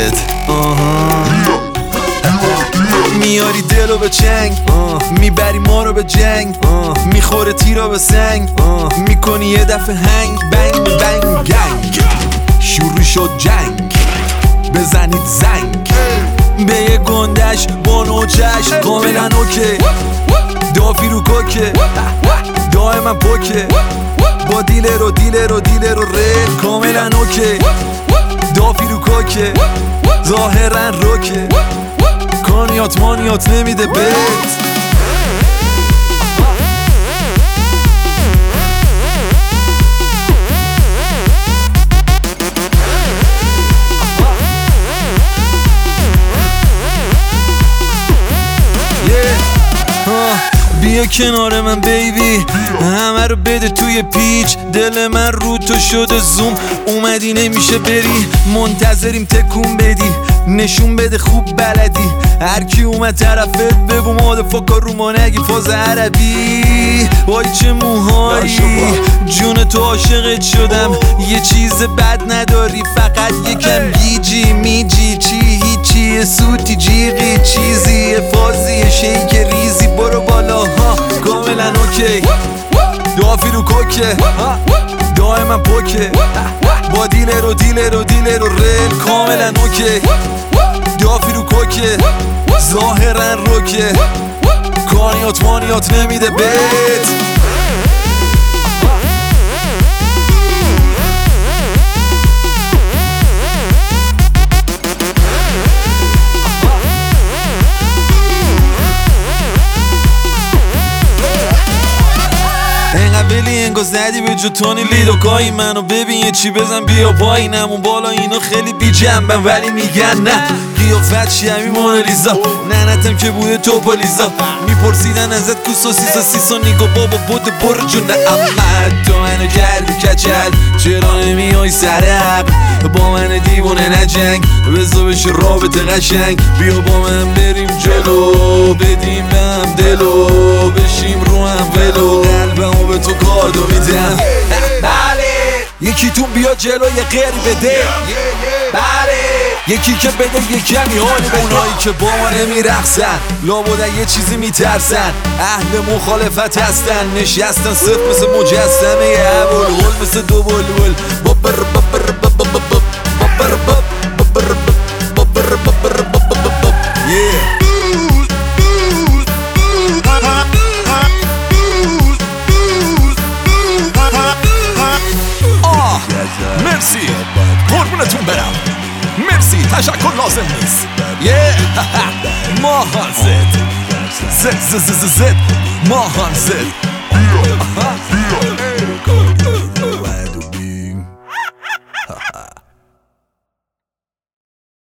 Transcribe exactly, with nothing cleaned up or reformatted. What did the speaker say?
آها میاری دلو به چنگ، میبری ما رو به جنگ، میخوره تیرو به سنگ، میکنی یه دفعه هنگ بنگ بنگ گنگ. شروع شد جنگ، بزنید زنگ به یه گندش با نوچش کاملا اوکی. دافی رو کوکه دائما پوکه، با دیلر و دیلر و دیلر و رد کاملا اوکی. دافی رو کوکه ظاهرا روکه، کانیات مانیات نمیده بهت. بیا کنار من بیبی، همه رو بده توی پیچ. دل من رو تو شده زوم، اومدی نمیشه بری، منتظریم تکون بدی، نشون بده خوب بلدی. هر کی اومد طرفت بگو مادرفاکر رو ما نگی فاز عربی. وای چه موهایی، جون تو عاشقت شدم. یه چیز بد نداری فقط یکم گیجی میجی، چی هیچی سوتی جیغی چیزی فازی شیک ریزی. برو بالا ها کاملا اوکی، دافی رو کوکه دائما پوکه، با دیلر و دیلر و دیلر و رل کاملا اوکی. دافی رو کوکه ظاهرا روکه، کانیات مانیات نمیده بهت. ولی انگار زدی به جو تونی لیدوکایی. منو ببین یه چی بزن بیا پایینم اون بالا اینا خیلی بی جنبن ولی میگن نه قیافت چی همین مونالیزا. ننتم که بوده توپالیزا، میپرسیدن ازت کو سوسیسا سیسا نیگو بابا بوده برو جونه. اما تو منو کردی کچل چرا نمیای سرم، با من دیوونه نجنگ بزا بشه رابطه قشنگ. بیا با من بریم جلو بدیم هم دلو، بشیم رو هم ولو، قلبمو به تو کادو میدم. بله یکی تون بیا جلو یه غیری بده، بله یکی که بده یه کمی حالی به اونایی که با ما نمیرقصن، لابد یه چیزی میترسن، اهل مخالفت هستن، نشستن صرف مثل مجسمه یه ابوالهول مثل دو بلبل. بابر بابر بابر بابر بابر بابر بابر بابر بابر yeah. مرسی قربونتون برم، مرسی تشکر لازم نیست. یه ماهان زد زد زد زد زد ماهان زد.